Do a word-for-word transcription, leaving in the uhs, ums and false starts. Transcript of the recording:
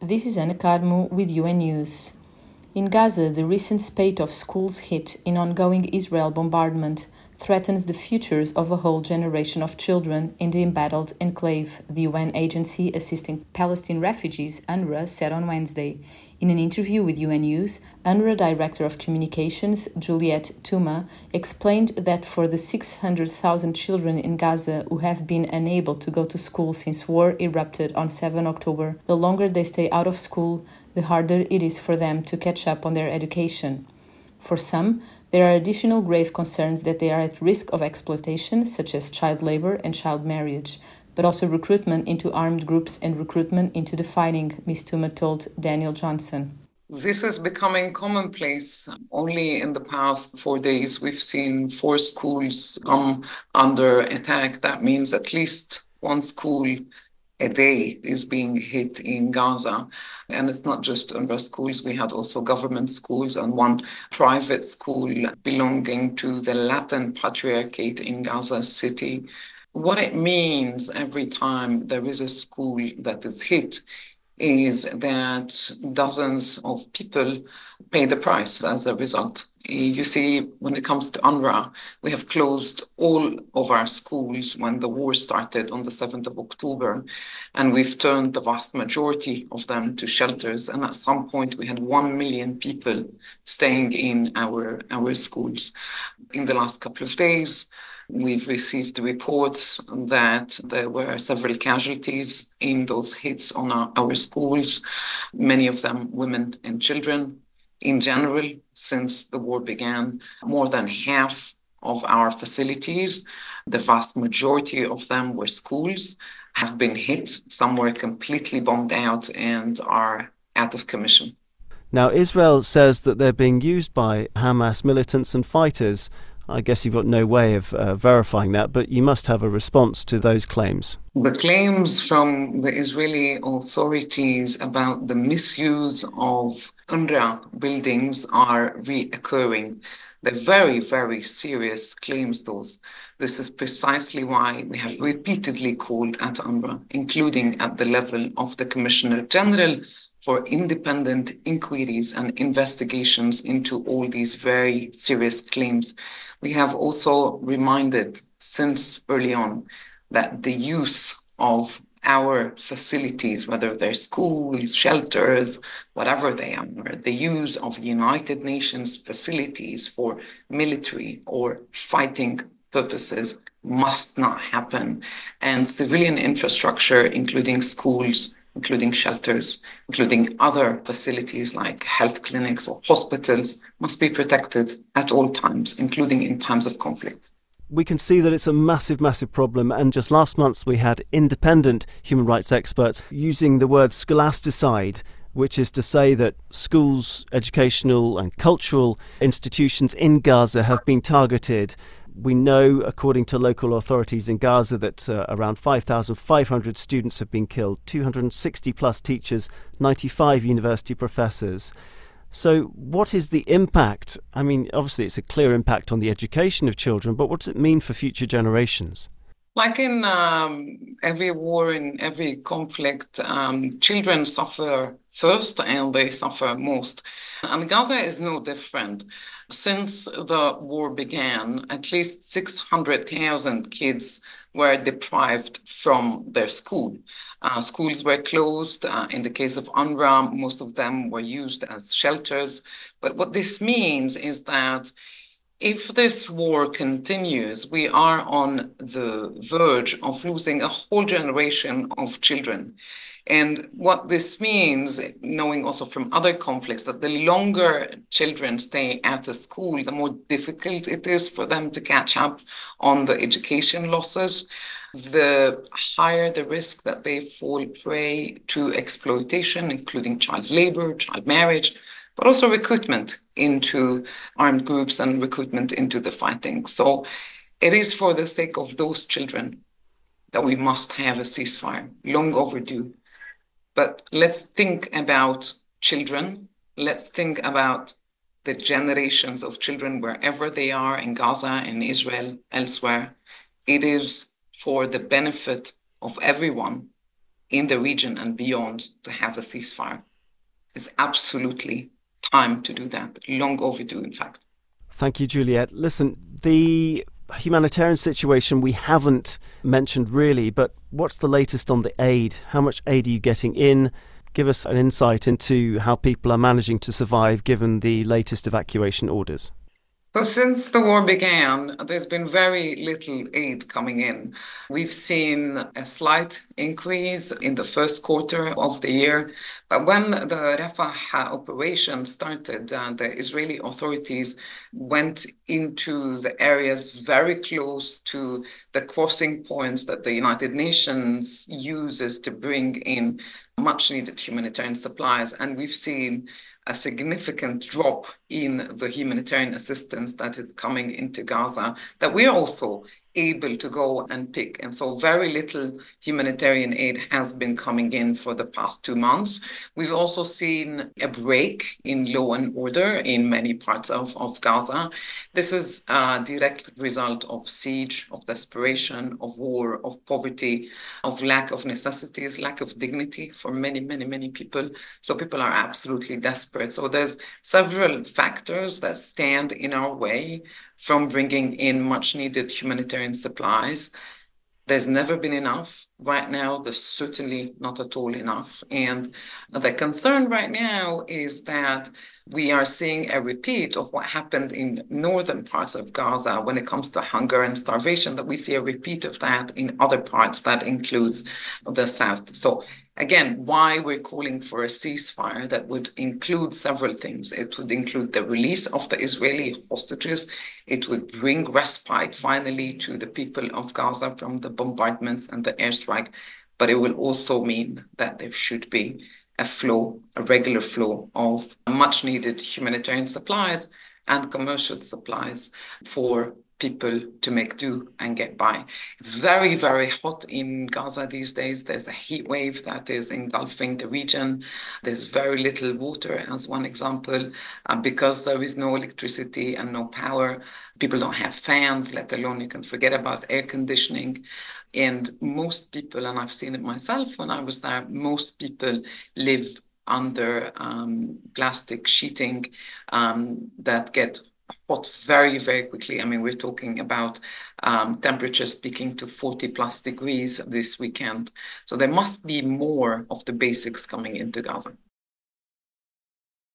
This is Ana Carmo with U N News. In Gaza, the recent spate of schools hit in ongoing Israel bombardment threatens the futures of a whole generation of children in the embattled enclave, the U N agency assisting Palestine refugees, UNRWA, said on Wednesday. In an interview with U N News, UNRWA Director of Communications, Juliette Touma, explained that for the six hundred thousand children in Gaza who have been unable to go to school since war erupted on the seventh of October, the longer they stay out of school, the harder it is for them to catch up on their education. For some, there are additional grave concerns that they are at risk of exploitation, such as child labor and child marriage, but also recruitment into armed groups and recruitment into the fighting, Miz Touma told Daniel Johnson. This is becoming commonplace. Only in the past four days, we've seen four schools come under attack. That means at least one school a day is being hit in Gaza. And it's not just UNRWA schools. We had also government schools and one private school belonging to the Latin Patriarchate in Gaza City. What it means every time there is a school that is hit is that dozens of people pay the price as a result. You see, when it comes to UNRWA, we have closed all of our schools when the war started on the seventh of October, and we've turned the vast majority of them to shelters. And at some point, we had one million people staying in our, our schools. In the last couple of days, we've received reports that there were several casualties in those hits on our, our schools, many of them women and children. In general, since the war began, more than half of our facilities, the vast majority of them were schools, have been hit. Some were completely bombed out and are out of commission. Now, Israel says that they're being used by Hamas militants and fighters. I guess you've got no way of uh, verifying that, but you must have a response to those claims. The claims from the Israeli authorities about the misuse of UNRWA buildings are reoccurring. They're very, very serious claims, those. This is precisely why we have repeatedly called at UNRWA, including at the level of the Commissioner General, for independent inquiries and investigations into all these very serious claims. We have also reminded since early on that the use of our facilities, whether they're schools, shelters, whatever they are, the use of United Nations facilities for military or fighting purposes must not happen. And civilian infrastructure, including schools, including shelters, including other facilities like health clinics or hospitals, must be protected at all times, including in times of conflict. We can see that it's a massive, massive problem. And just last month, we had independent human rights experts using the word scholasticide, which is to say that schools, educational and cultural institutions in Gaza have been targeted. We know, according to local authorities in Gaza, that uh, around five thousand five hundred students have been killed, two hundred sixty plus teachers, ninety-five university professors. So what is the impact? I mean, obviously it's a clear impact on the education of children, but what does it mean for future generations? Like in um, every war, in every conflict, um, children suffer first and they suffer most. And Gaza is no different. Since the war began, at least six hundred thousand kids were deprived from their school. Uh, schools were closed. Uh, in the case of UNRWA, most of them were used as shelters. But what this means is that if this war continues, we are on the verge of losing a whole generation of children. And what this means, knowing also from other conflicts, that the longer children stay at a school, the more difficult it is for them to catch up on the education losses, the higher the risk that they fall prey to exploitation, including child labor, child marriage, but also recruitment into armed groups and recruitment into the fighting. So it is for the sake of those children that we must have a ceasefire, long overdue. But let's think about children. Let's think about the generations of children wherever they are in Gaza, in Israel, elsewhere. It is for the benefit of everyone in the region and beyond to have a ceasefire. It's absolutely time to do that, long overdue, in fact. Thank you, Juliette. Listen, the humanitarian situation we haven't mentioned really, but what's the latest on the aid? How much aid are you getting in? Give us an insight into how people are managing to survive given the latest evacuation orders. So since the war began, there's been very little aid coming in. We've seen a slight increase in the first quarter of the year. But when the Rafah operation started, uh, the Israeli authorities went into the areas very close to the crossing points that the United Nations uses to bring in much needed humanitarian supplies. And we've seen a significant drop in the humanitarian assistance that is coming into Gaza that we're also able to go and pick. And so very little humanitarian aid has been coming in for the past two months. We've also seen a break in law and order in many parts of, of Gaza. This is a direct result of siege, of desperation, of war, of poverty, of lack of necessities, lack of dignity for many, many, many people. So people are absolutely desperate. So there's several factors that stand in our way from bringing in much needed humanitarian supplies. There's never been enough. Right now, there's certainly not at all enough. And the concern right now is that we are seeing a repeat of what happened in northern parts of Gaza when it comes to hunger and starvation, that we see a repeat of that in other parts that includes the south. So again, why we're calling for a ceasefire that would include several things. It would include the release of the Israeli hostages. It would bring respite finally to the people of Gaza from the bombardments and the airstrike. But it will also mean that there should be a flow, a regular flow of much needed humanitarian supplies and commercial supplies for people to make do and get by. It's very, very hot in Gaza these days. There's a heat wave that is engulfing the region. There's very little water, as one example, uh, because there is no electricity and no power. People don't have fans, let alone you can forget about air conditioning. And most people, and I've seen it myself when I was there, most people live under um, plastic sheeting um, that get hot very, very quickly. I mean, we're talking about um, temperatures peaking to forty plus degrees this weekend. So there must be more of the basics coming into Gaza.